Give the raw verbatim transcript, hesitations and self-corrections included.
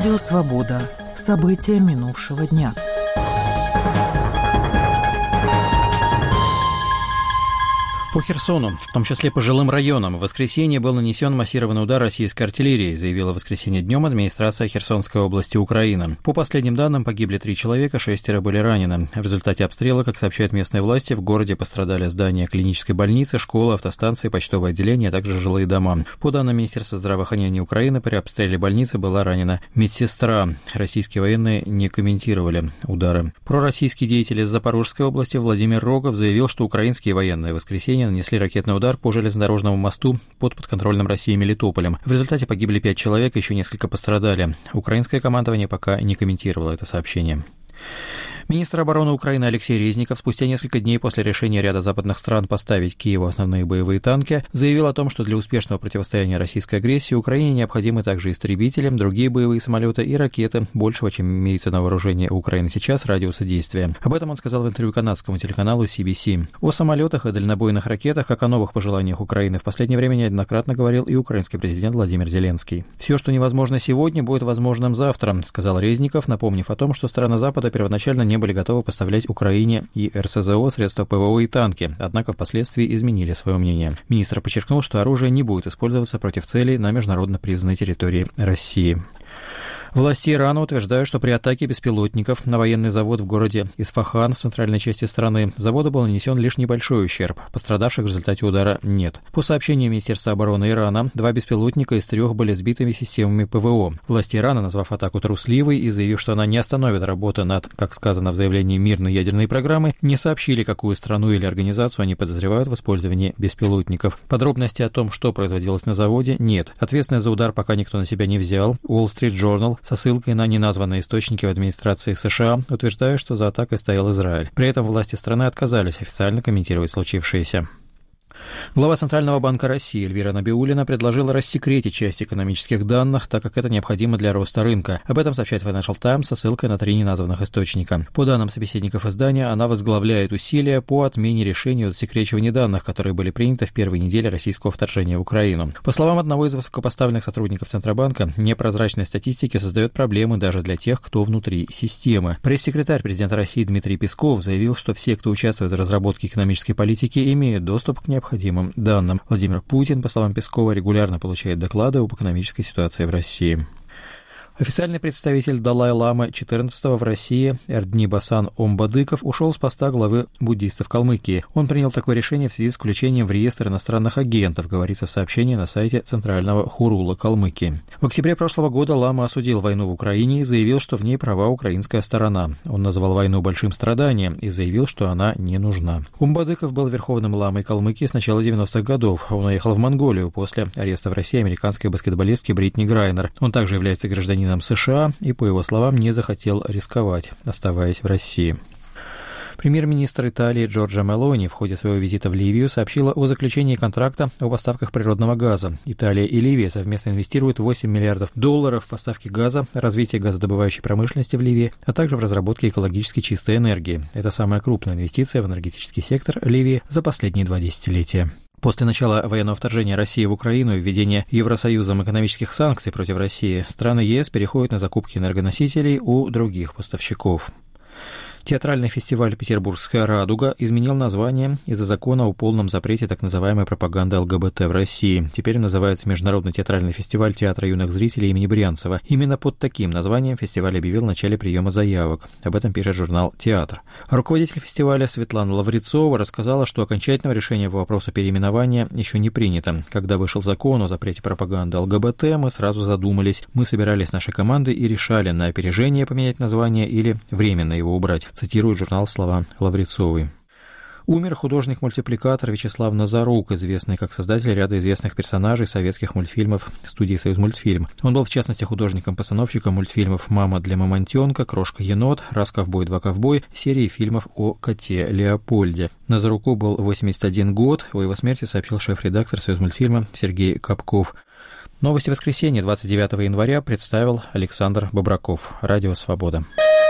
Радио «Свобода». События минувшего дня. По Херсону, в том числе по жилым районам, в воскресенье был нанесен массированный удар российской артиллерии, заявила в воскресенье днем администрация Херсонской области Украины. По последним данным, погибли три человека, шестеро были ранены. В результате обстрела, как сообщают местные власти, в городе пострадали здания клинической больницы, школы, автостанции, почтовое отделение, а также жилые дома. По данным Министерства здравоохранения Украины, при обстреле больницы была ранена медсестра. Российские военные не комментировали удары. Пророссийский деятель из Запорожской области Владимир Рогов заявил, что украинские военные в воскресенье нанесли ракетный удар по железнодорожному мосту под подконтрольным России Мелитополем. В результате погибли пять человек, еще несколько пострадали. Украинское командование пока не комментировало это сообщение. Министр обороны Украины Алексей Резников спустя несколько дней после решения ряда западных стран поставить Киеву основные боевые танки заявил о том, что для успешного противостояния российской агрессии Украине необходимы также истребители, другие боевые самолеты и ракеты, большего, чем имеется на вооружении у Украины сейчас, радиуса действия. Об этом он сказал в интервью канадскому телеканалу си би си. О самолетах и дальнобойных ракетах, как о новых пожеланиях Украины, в последнее время неоднократно говорил и украинский президент Владимир Зеленский. «Все, что невозможно сегодня, будет возможным завтра», сказал Резников, напомнив о том, что страны Запада первоначально не были готовы поставлять Украине и эр эс зэ о средства ПВО и танки, однако впоследствии изменили свое мнение. Министр подчеркнул, что оружие не будет использоваться против целей на международно признанной территории России. Власти Ирана утверждают, что при атаке беспилотников на военный завод в городе Исфахан в центральной части страны заводу был нанесен лишь небольшой ущерб. Пострадавших в результате удара нет. По сообщению Министерства обороны Ирана, два беспилотника из трех были сбитыми системами ПВО. Власти Ирана, назвав атаку трусливой и заявив, что она не остановит работу над, как сказано в заявлении, мирной ядерной программы, не сообщили, какую страну или организацию они подозревают в использовании беспилотников. Подробностей о том, что производилось на заводе, нет. Ответственность за удар пока никто на себя не взял. Wall Street Journal со ссылкой на неназванные источники в администрации США утверждают, что за атакой стоял Израиль. При этом власти страны отказались официально комментировать случившееся. Глава Центрального банка России Эльвира Набиуллина предложила рассекретить часть экономических данных, так как это необходимо для роста рынка. Об этом сообщает Financial Times со ссылкой на три неназванных источника. По данным собеседников издания, она возглавляет усилия по отмене решения о засекречивании данных, которые были приняты в первой неделе российского вторжения в Украину. По словам одного из высокопоставленных сотрудников Центробанка, непрозрачность статистики создает проблемы даже для тех, кто внутри системы. Пресс-секретарь президента России Дмитрий Песков заявил, что все, кто участвует в разработке экономической политики, имеют доступ к необходимым необходимым данным. Владимир Путин, по словам Пескова, регулярно получает доклады об экономической ситуации в России. Официальный представитель Далай-ламы четырнадцатого в России Эрдни Басан Омбадыков ушел с поста главы буддистов Калмыкии. Он принял такое решение в связи с включением в реестр иностранных агентов, говорится в сообщении на сайте Центрального Хурула Калмыкии. В октябре прошлого года лама осудил войну в Украине и заявил, что в ней права украинская сторона. Он назвал войну большим страданием и заявил, что она не нужна. Омбадыков был верховным ламой Калмыкии с начала девяностых годов. Он уехал в Монголию после ареста в России американской баскетболистки Бритни Грайнер. Он также является гражданином США и, по его словам, не захотел рисковать, оставаясь в России. Премьер-министр Италии Джорджа Мелони в ходе своего визита в Ливию сообщила о заключении контракта о поставках природного газа. Италия и Ливия совместно инвестируют восемь миллиардов долларов в поставки газа, развитие газодобывающей промышленности в Ливии, а также в разработке экологически чистой энергии. Это самая крупная инвестиция в энергетический сектор Ливии за последние два десятилетия. После начала военного вторжения России в Украину и введения Евросоюзом экономических санкций против России, страны ЕС переходят на закупки энергоносителей у других поставщиков. Театральный фестиваль «Петербургская радуга» изменил название из-за закона о полном запрете так называемой пропаганды эл гэ бэ тэ в России. Теперь называется Международный театральный фестиваль театра юных зрителей имени Брянцева. Именно под таким названием фестиваль объявил в начале приема заявок. Об этом пишет журнал «Театр». Руководитель фестиваля Светлана Лаврецова рассказала, что окончательного решения по вопросу переименования еще не принято. Когда вышел закон о запрете пропаганды эл гэ бэ тэ, мы сразу задумались. Мы собирались с нашей командой и решали, на опережение поменять название или временно его убрать. Цитирует журнал слова Лаврецовой. Умер художник-мультипликатор Вячеслав Назарук, известный как создатель ряда известных персонажей советских мультфильмов студии «Союзмультфильм». Он был, в частности, художником-постановщиком мультфильмов «Мама для мамонтенка», «Крошка-енот», «Раз ковбой, два ковбой», серии фильмов о коте Леопольде. Назаруку был восемьдесят один год, о его смерти сообщил шеф-редактор «Союзмультфильма» Сергей Капков. Новости воскресенья двадцать девятого января представил Александр Бобраков. Радио «Свобода».